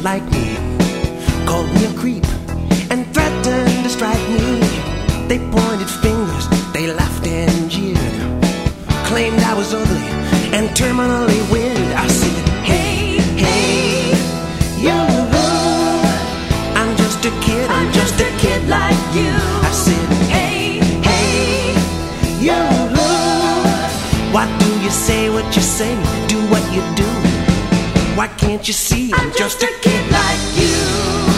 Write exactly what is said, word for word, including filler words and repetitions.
like me, called me a creep and threatened to strike me. They pointed fingers, they laughed and jeered, claimed I was ugly and terminally weird. I said, hey, hey, you, I'm just a kid, I'm just a kid like you. I said, hey, hey, you, why do you say what you say, do what you do? Why can't you see I'm just a kid like you?